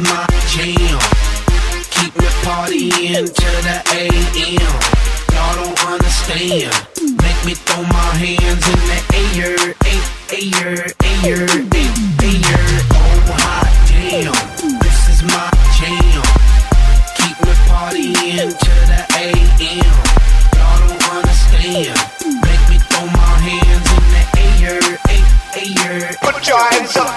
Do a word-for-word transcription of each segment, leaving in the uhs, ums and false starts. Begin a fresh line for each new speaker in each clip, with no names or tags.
my jam. Keep me partying till the A M. Y'all don't understand. Make me throw my hands in the air, air, air, air, air. Oh hot damn, this is my jam. Keep me partying till the A M. Y'all don't understand. Make me throw my hands in the air, air, air.
Put your hands up.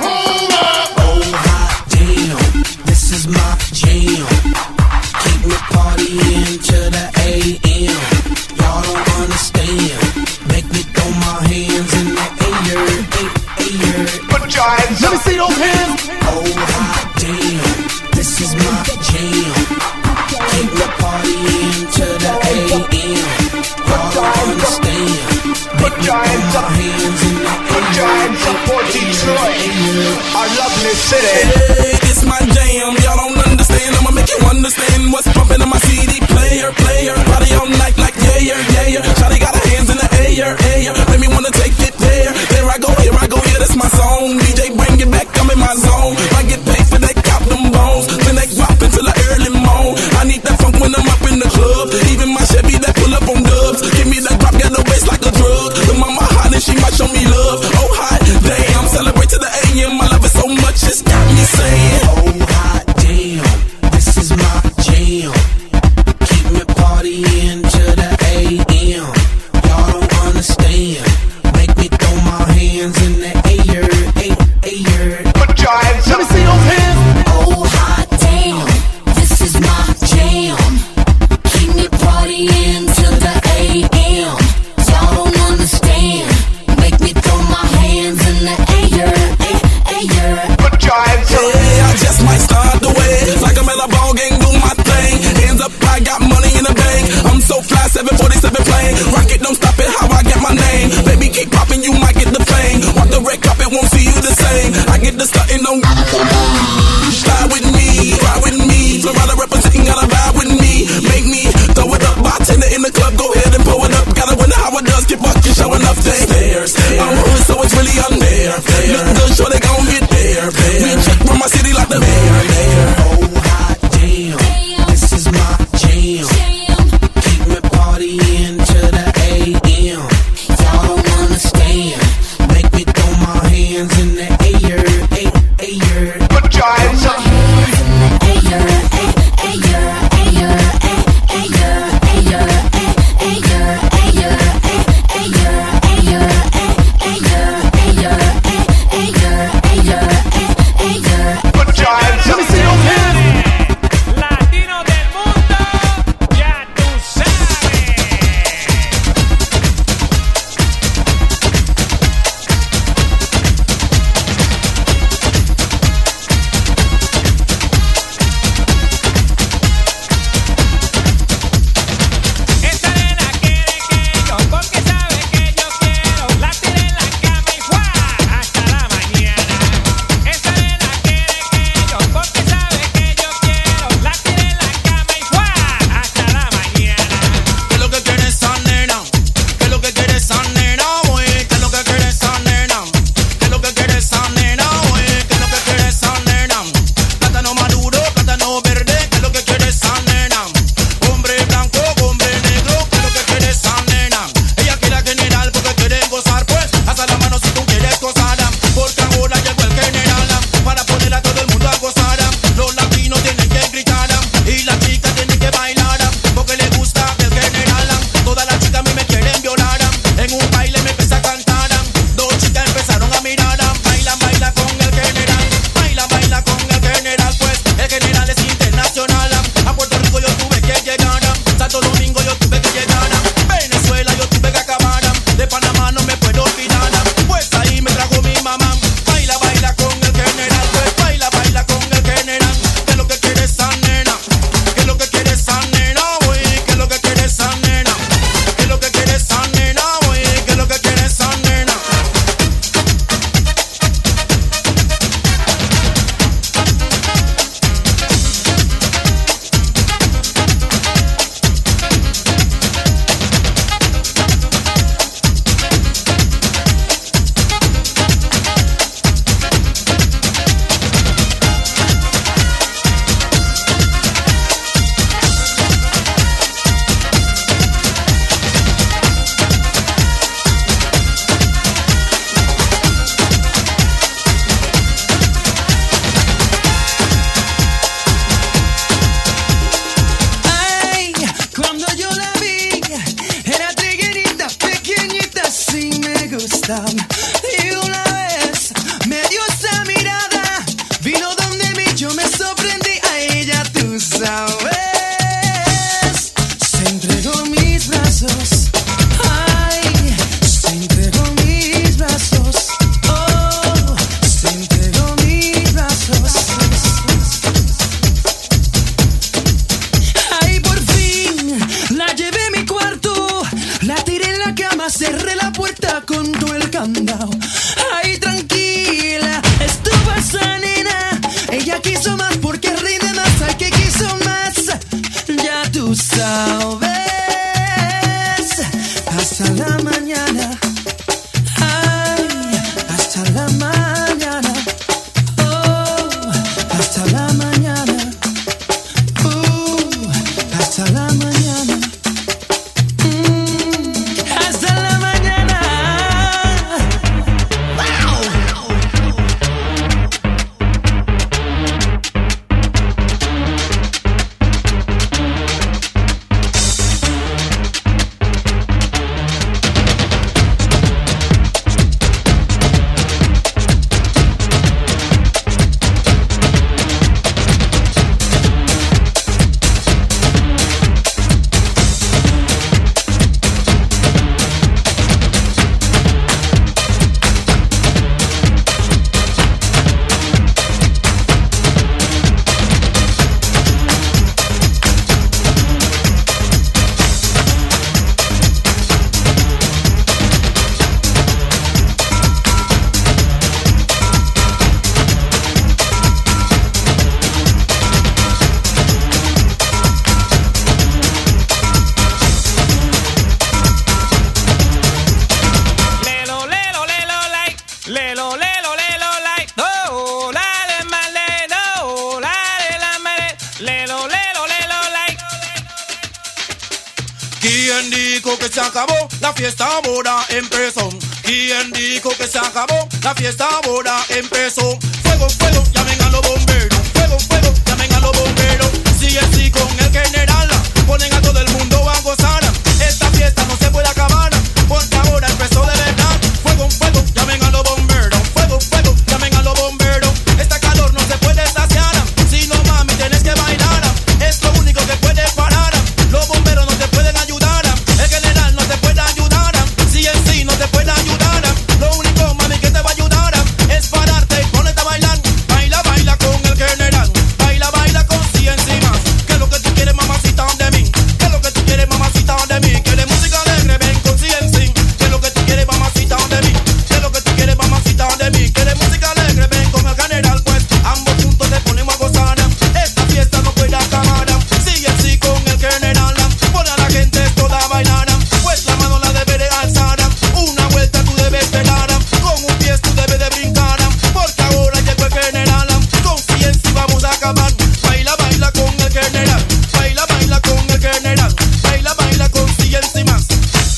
Oh hot damn, this is my jam. Keep me partying till the A M. Y'all don't understand. Make me throw my hands in the air, air, air.
Put your hands up.
Let me see those hands.
Oh hot damn, this is my jam. Keep me partying till the A M. Y'all don't understand. Make me throw my hands in the air.
Put your hands up for Detroit, our lovely city.
Hey, it's my jam. Y'all don't understand. I'ma make you understand what's pumping in my C D player, player. Party all night like yeah, yeah, yeah. Shawty got her hands in the air, air. Make me wanna take it there. There I go, here I go, yeah, that's my song. D J, bring it back, I'm in my zone. I get paid for that, count them bones. Then they drop until the early morn. I need that funk when I'm up in the club. Even my Chevy that pull up on dubs. Give me that drop, got the waist like a drug. The mama hot and she might show me love. Oh hot damn, celebrate to the A M. I love it so much, it's got me saying,
oh hot damn, this is my jam. Keep me partying till the A M. Y'all don't understand. Make me throw my hands in the air, air, air.
Put your hands
Let
up.
me see those hands.
Oh hot damn, this is my jam. Keep me partying till the A M. Y'all don't understand. Make me throw my hands in the air, air, air.
Put your hands up.
hey, I just might start the way. Like I'm at a ball game, do my thing. Hands up, I got money in the bank. I'm so fly, seven forty-seven plane. Rocket, don't stop it, how I get my name. Baby, keep popping, you might get the fame. Walk the red carpet, won't see you the same. I get the stunting on. Fly with me, ride with me. Florida representing, gotta ride with me. Make me throw it up, bartender in the club, go ahead and pull it up. Gotta wonder how it does, get bucket, showing up stairs. I'm hood, so it's really unfair. Look good, sure they gon' get there. We check from my city like the mayor.
Oh hot damn, this is my jam. Keep me partying till the A M. Y'all don't understand. Make me throw my hands in the air, air, air.
Put your hands up. Put your hands
Let me
up.
see those hands.
Latino del mundo, ya tú sabes. Esa nena quiere que yo, porque sabe que yo quiero. La tiré en la cama y ¡guau! Hasta la mañana. Esa nena quiere que yo, porque sabe
Tal vez hasta la mañana. Ay, hasta la mañana. Oh, hasta la mañana. Uh, hasta la mañana. Mm, hasta la mañana. Wow.
¿Quién dijo que se acabó? La fiesta ahora empezó. ¿Quién dijo que se acabó? La fiesta ahora empezó. Fuego, fuego, llamen a los bomberos. Fuego, fuego, llamen a los bomberos. Si es así con el general, ponen a todo el mundo a gozar. Esta fiesta no se puede acabar, porque ahora empezó de verdad. Fuego, fuego, llamen a los bomberos. Fuego, fuego, llamen a los bomberos. Esta calor no se puede saciar. Si no, mami, tienes que bailar. Es lo único que puede parar. Los bomberos no te pueden ayudar. El general no te puede ayudar. Si en sí no te puede ayudar. Lo único, mami, que te va a ayudar es pararte y ponerte a bailar. Baila, baila con el general. Baila, baila con sí encima. ¿Qué es lo que tú quieres, mamacita, de mí? ¿Qué es lo que tú quieres, mamacita, de mí? ¿Quieres música alegre? Ven con sí en sí. ¿Qué es lo que tú quieres, mamacita, de mí? ¿Qué es lo que tú quieres, mamacita, de mí? ¿Quieres música alegre? Ven con el general, pues ambos juntos te ponemos a gozar. Esta fiesta no puede acabar. Sí en sí con el general. Pone a la gente toda a bailar. Pues la mano la debe de alzar. Una vuelta tú debes pegar. Con un pie tú debes de brincar. Porque ahora llegó el general. Con sí en sí vamos a acabar. Baila, baila con el general. Baila, baila con el general. Baila, baila con sí en sí más.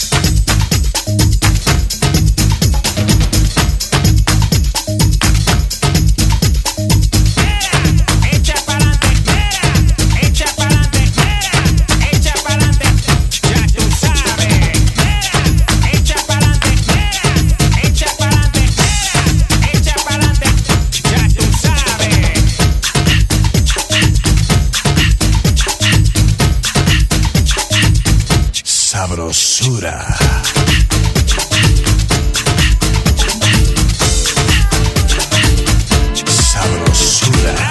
Echa pa'lante, mira, echa pa'lante, mira, echa pa'lante, ya tú sabes, mira, echa pa'lante, mira, echa pa'lante, mira, echa pa'lante, ya tú sabes.
Sabrosura. Sabrosura.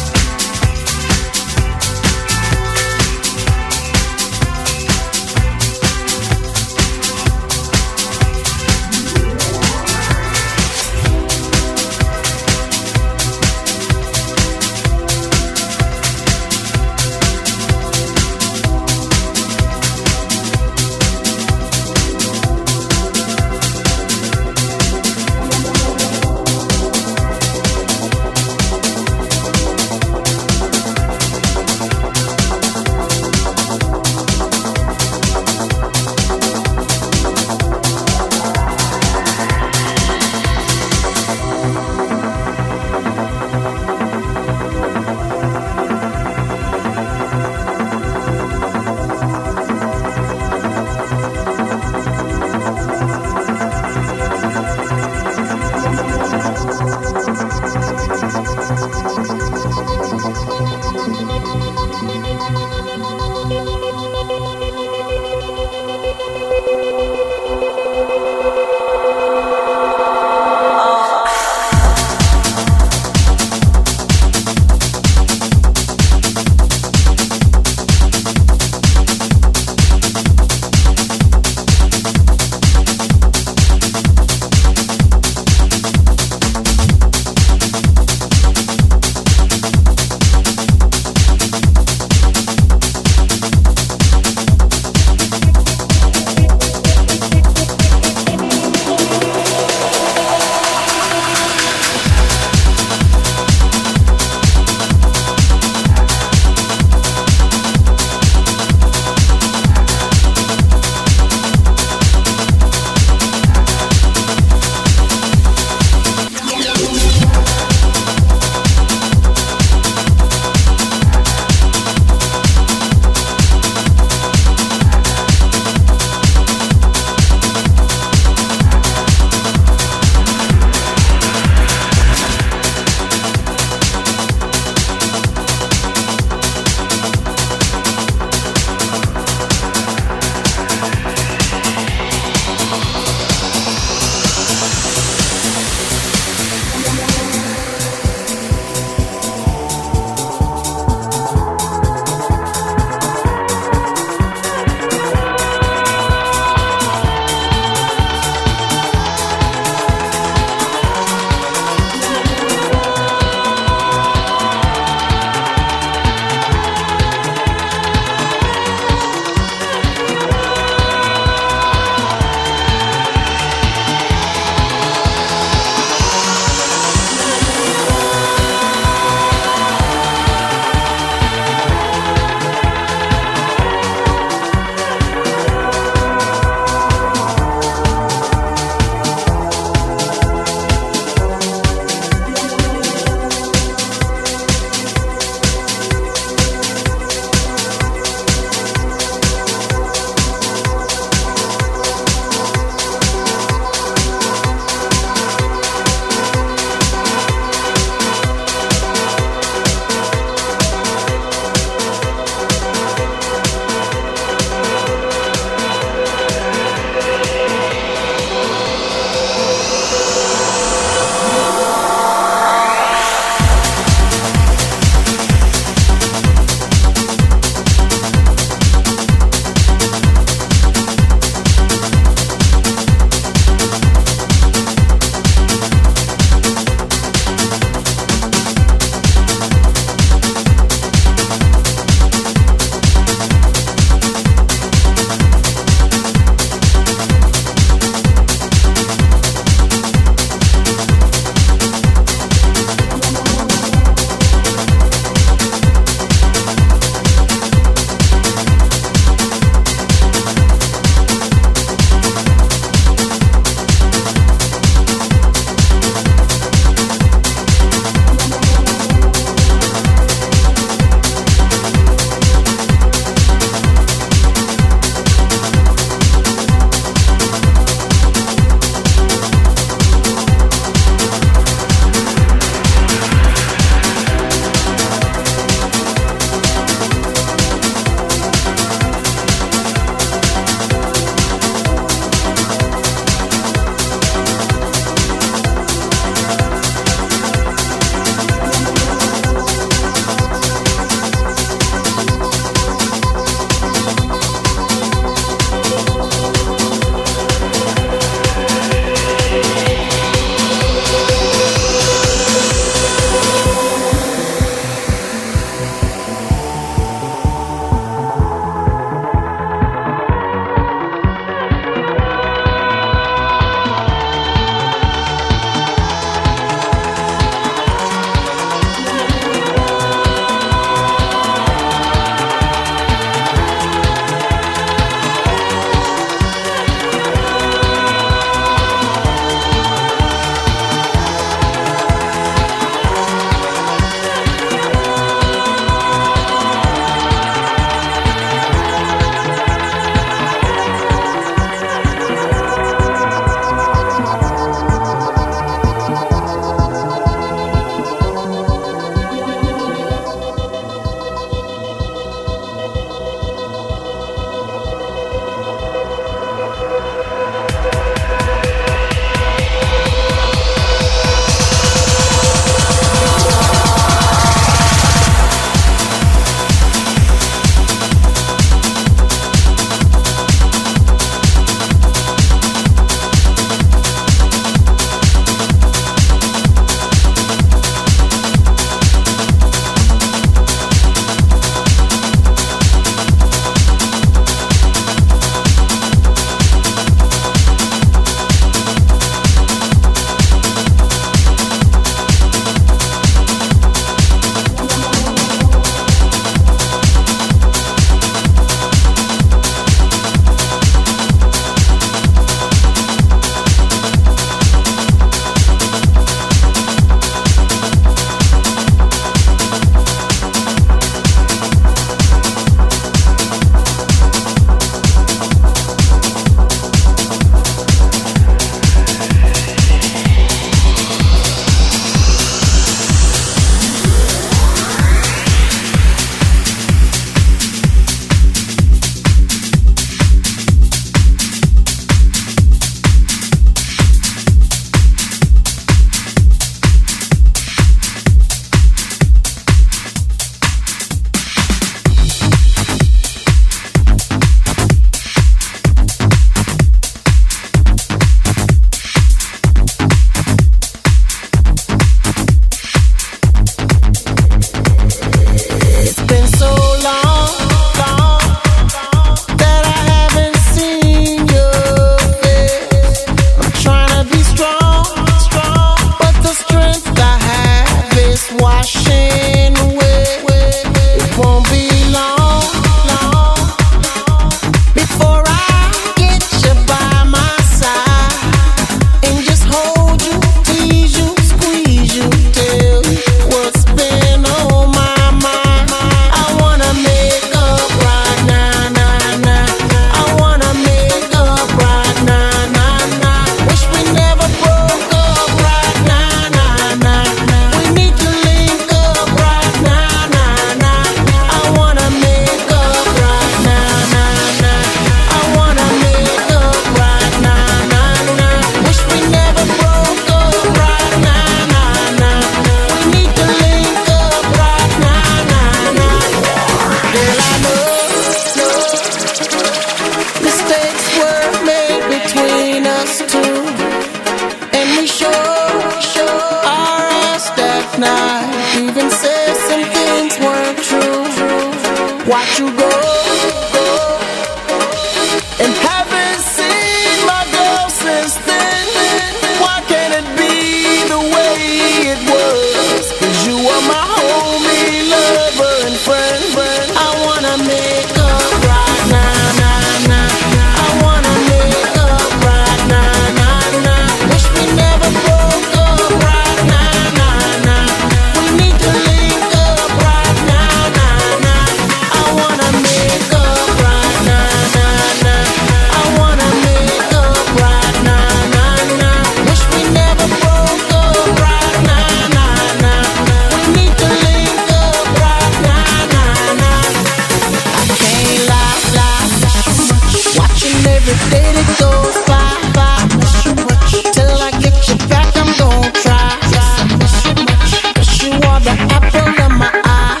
night. Even said some things weren't true. Watch you go, go, and haven't seen my girl since then. Why can't it be the way it was? 'Cause you were my homie, lover, and friend. I wanna make up right now, nah, nah. I wanna make up right now, nah, nah. Wish we never broke up right now, nah, nah. We need to link up right now, nah, nah. I wanna make up right now, nah, nah. I wanna make up right now, nah, nah. Wish we never broke up right now, nah, nah. We need to link up right now, nah, nah. I can't lie, lie. Watching every day that goes by, by. Till I get you back, I'm gon' try. 'Cause you are the apple of my eye.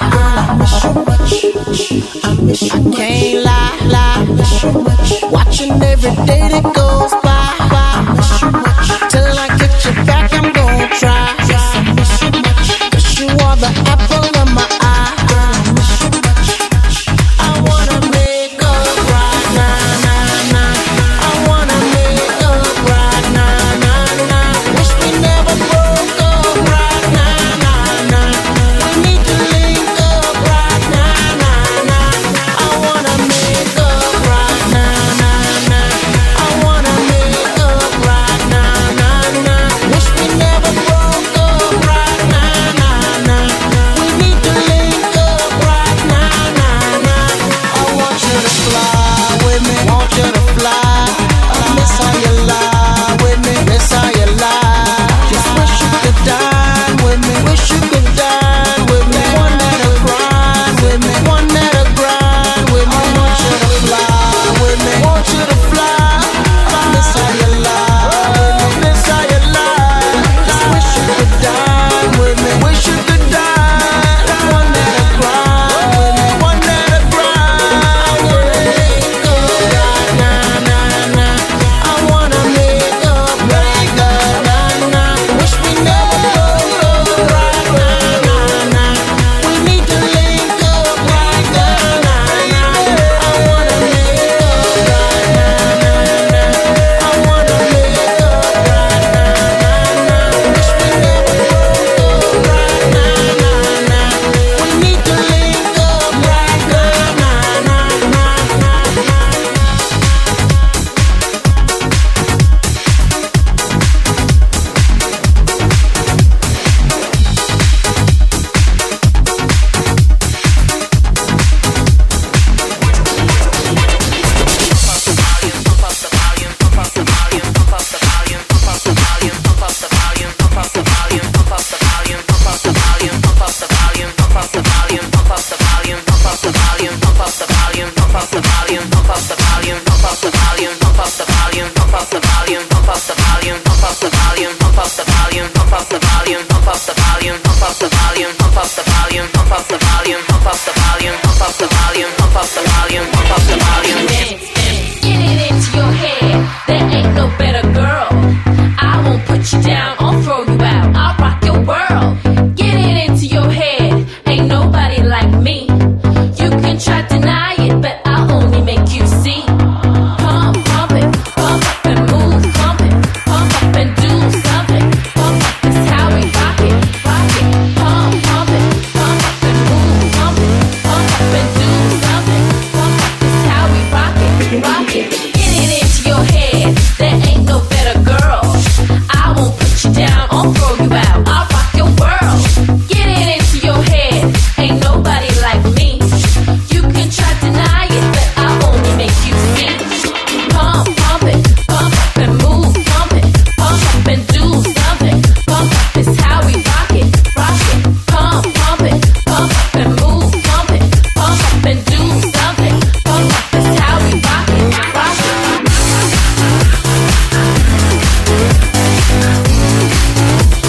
I miss you. I can't lie, lie. Watching every day that goes by, by. Till I get you back, I'm gon' try. 'Cause you are the apple of my eye. I wanna make up right now, nah, nah. I wanna make up right now, nah, nah. Wish we never broke up right now, nah, nah. We need to link up right now, nah, nah. I wanna make up right now, nah, nah. I wanna make up right now, nah, nah. Wish we never broke up right now, nah, nah. We need to link up right now, nah, nah. I want you to fly with me, want you to fly. I miss how you lie with me, miss how you lie. Just wish you could dine with me, wish you could dine with me. One that'll grind with me, one that'll grind with me. I want you to fly with me, want you to fly. I miss how you lie with me, miss how you lie. Just wish you could dine with me, wish you could dine. One that'll grind with me, one that'll grind. I wanna make up right now, nah, nah. I wanna make up right now, nah, nah. Wish we never broke up right now, nah, nah. We need to link up right now, nah, nah. I wanna make up right now, nah, nah. I wanna make up right now, nah, nah. Wish we never broke up right now, nah, nah. We need to link up right now, nah, nah, nah, nah.
Get it into your head, there ain't no better girl. I won't put you down, I'll throw you out, I'll rock your world. Get it into your head, ain't nobody like me. You can try to deny it, but I'll only make you see. Pump, pump it, pump up and move, pump it, pump up and do something. Pump up is how we rock it, rock it. Pump, pump it, pump up and move, pump it, pump up and do something. Pump up is how we rock it, rock it. Get it into your head, there ain't no better girl. I won't put you down, I'll throw you out, I'll rock your world. Get it into your head, ain't nobody like me. You can try to deny it, but I'll only make you see. Pump, pump it, pump up and move, pump it, pump up and do something. Pump up is how we rock it, rock it. Pump, pump it, pump up and move, pump it, pump up and do something. Pump up is how we rock it, rock it.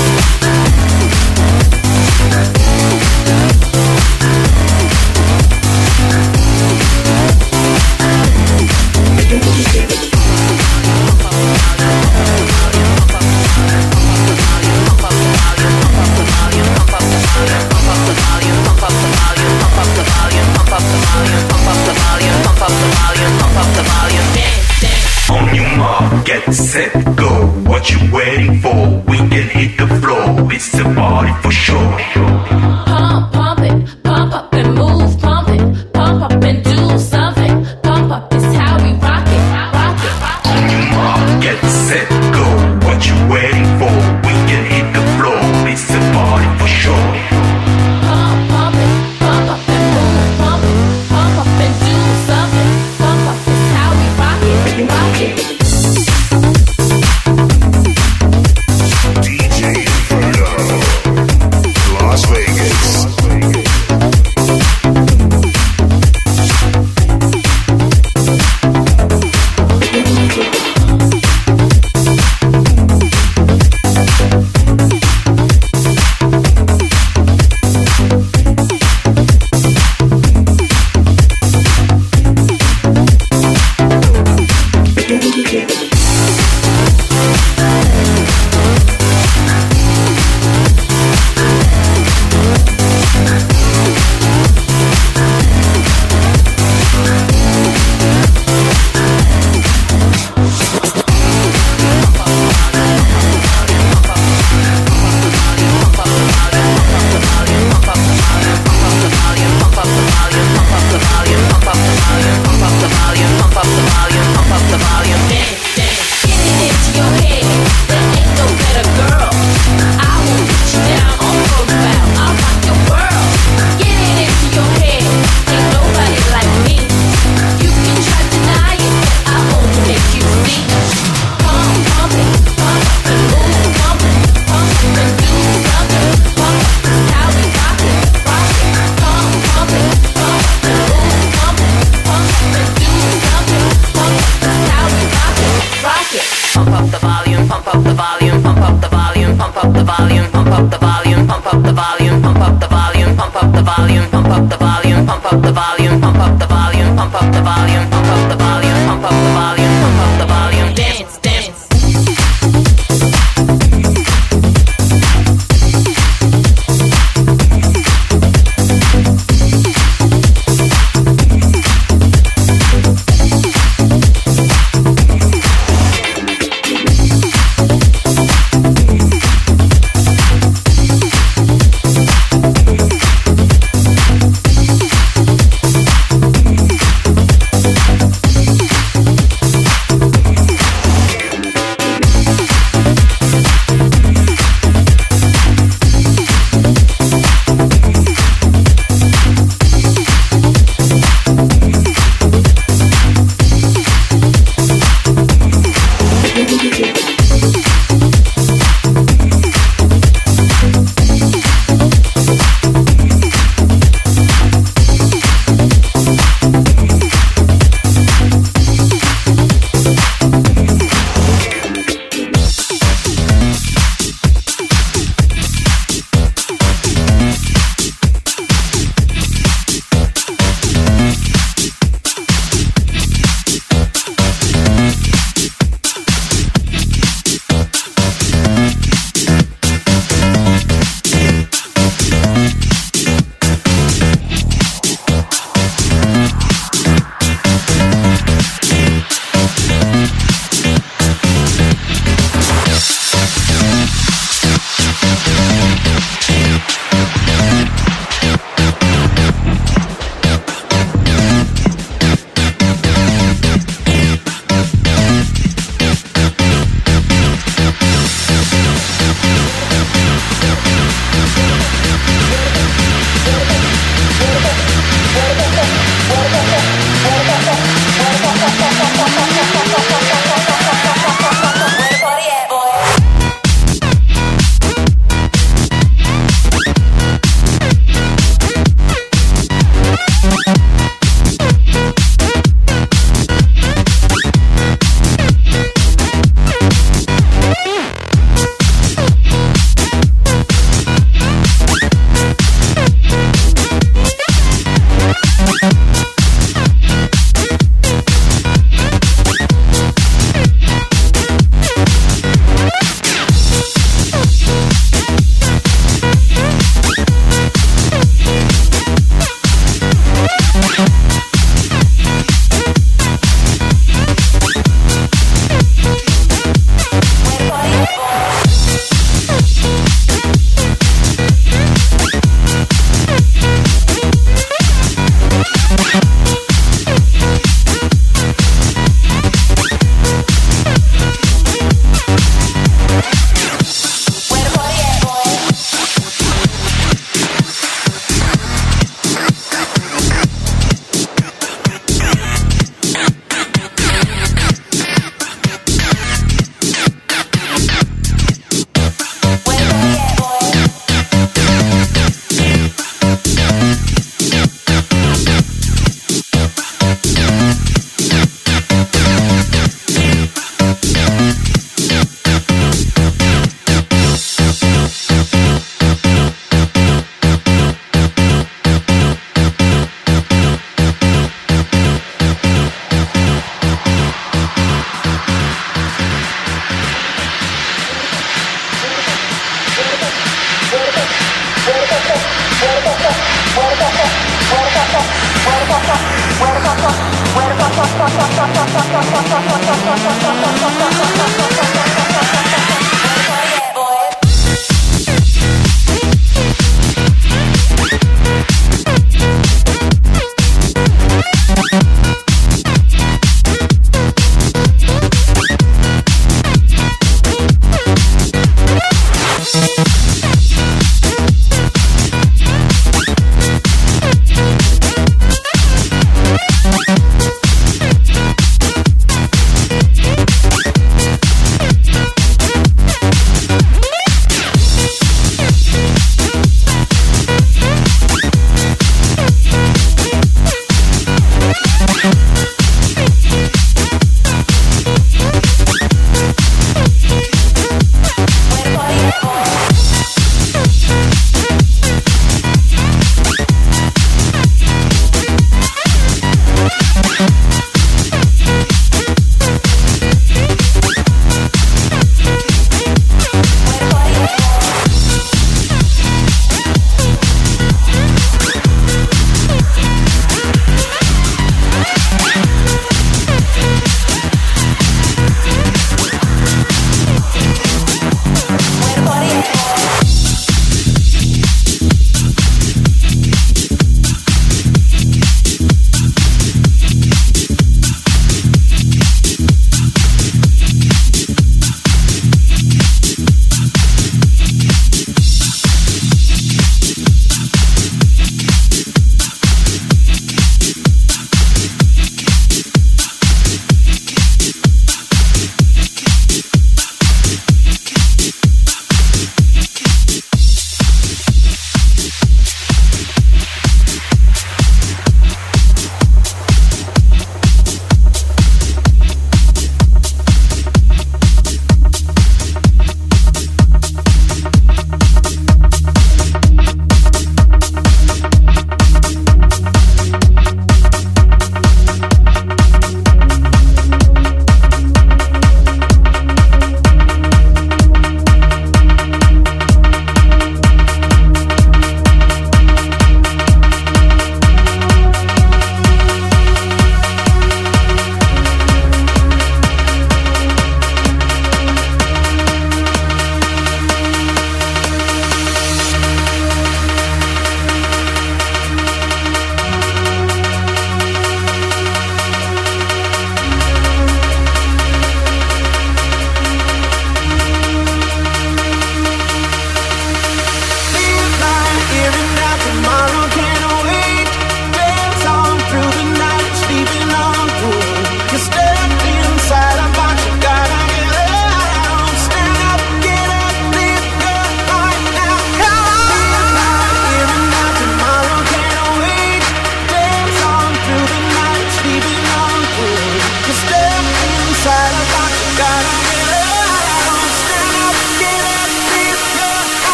get set, go. What you waiting for? We can hit the floor. It's a party for sure.
Pump, pump it, pump up and move, pump it, pump up and do something. Pump up is how we rock it, rock it, rock it.
Get set, go. What you waiting for? We can hit the floor. It's a party for sure.
Pump, pump it, pump up and move, pump it, pump up and do something. Pump up is how we rock it, rock it.
D J Inferno, Las Vegas.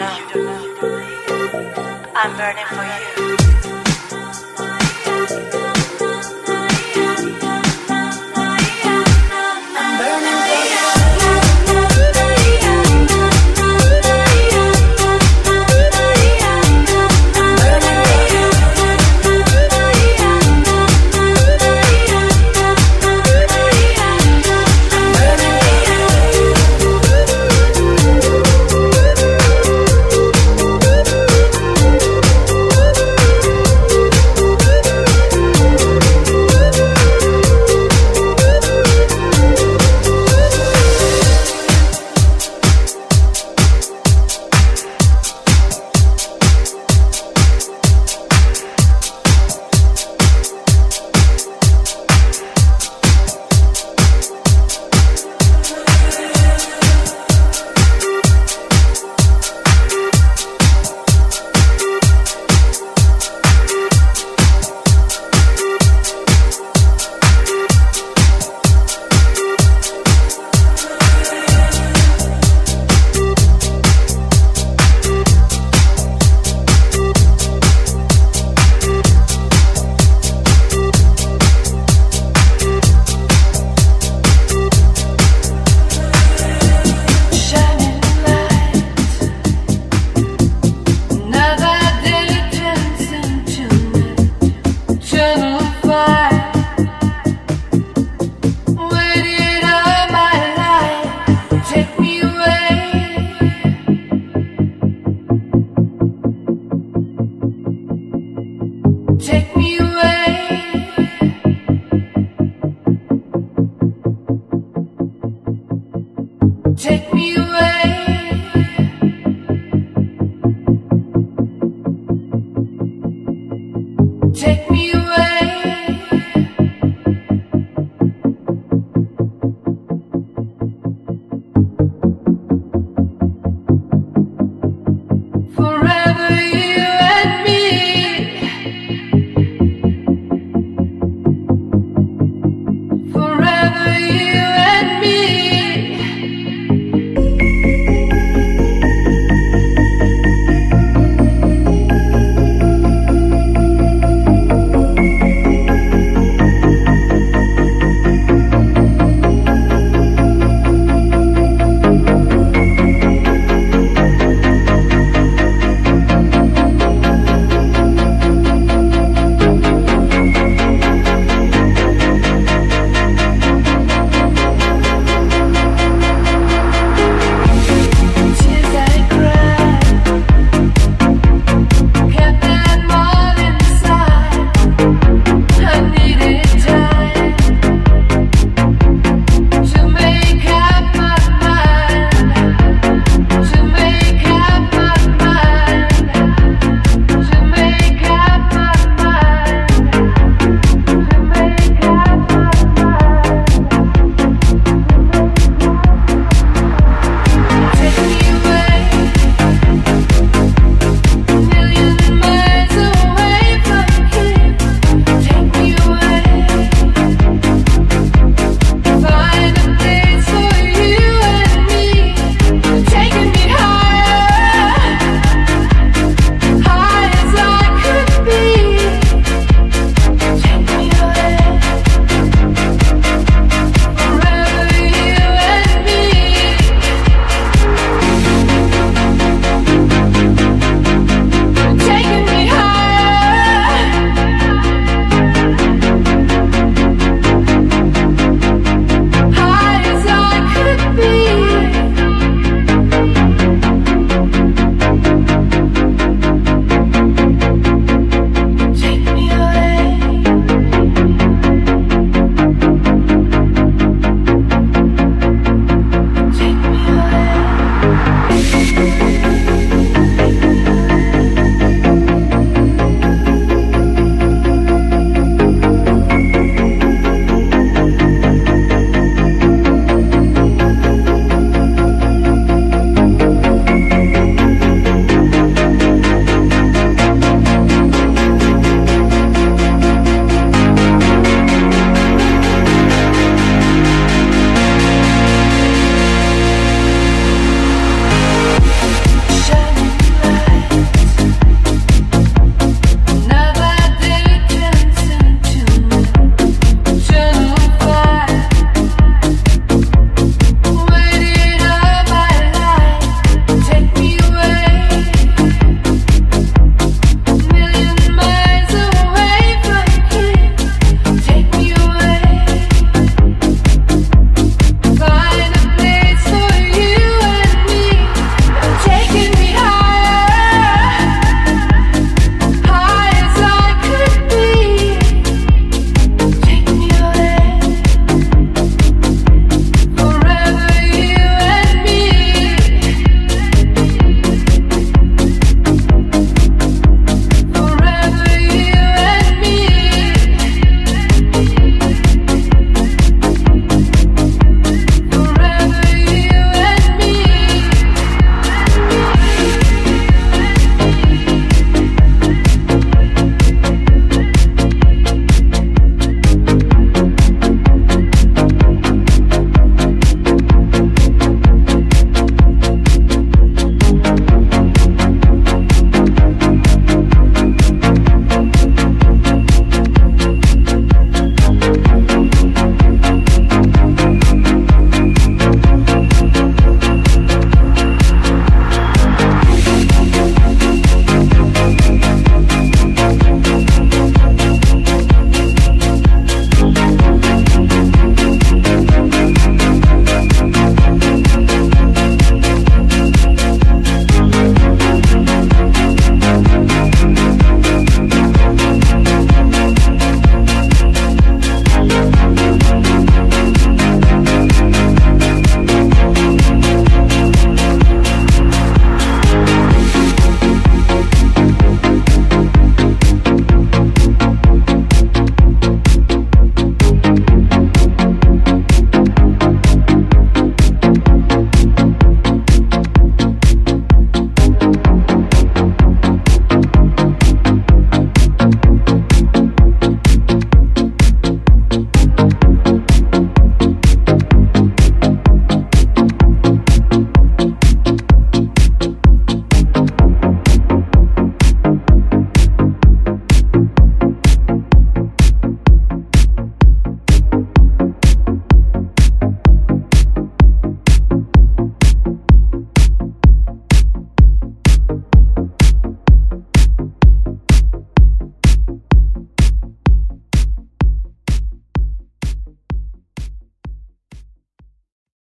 know. I'm burning for you. Take me away.